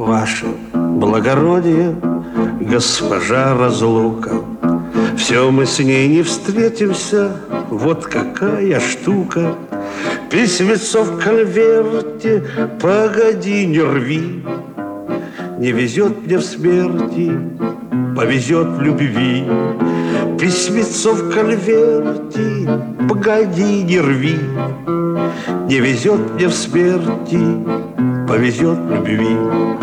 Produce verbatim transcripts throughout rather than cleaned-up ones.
Ваше благородие, госпожа разлука, все мы с ней не встретимся, вот какая штука. Письмецо в конверте, погоди, не рви. Не везет мне в смерти, повезет в любви. Письмецо в конверте, погоди, не рви. Не везет мне в смерти, повезет в любви.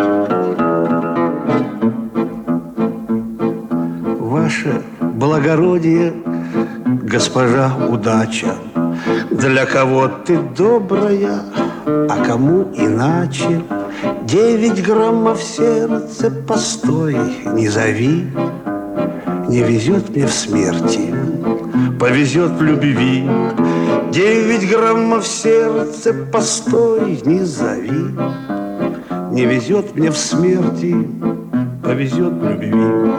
Ваше благородие, госпожа удача, для кого ты добрая, а кому иначе. Девять граммов сердце, постой, не зови. Не везет мне в смерти, повезет в любви. Девять граммов сердце, постой, не зови. Не везет мне в смерти, повезет в любви.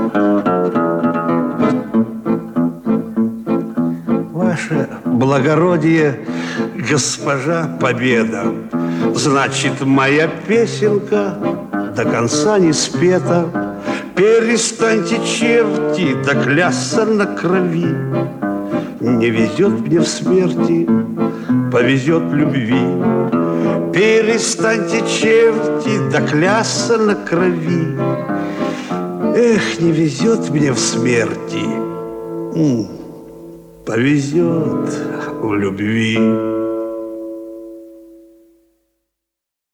Ваше благородие, госпожа победа, значит, моя песенка до конца не спета. Перестаньте, черти, доклясться на крови. Не везет мне в смерти, повезет в любви. Перестаньте, черти, доклясться на крови. Эх, не везет мне в смерти, повезет в любви.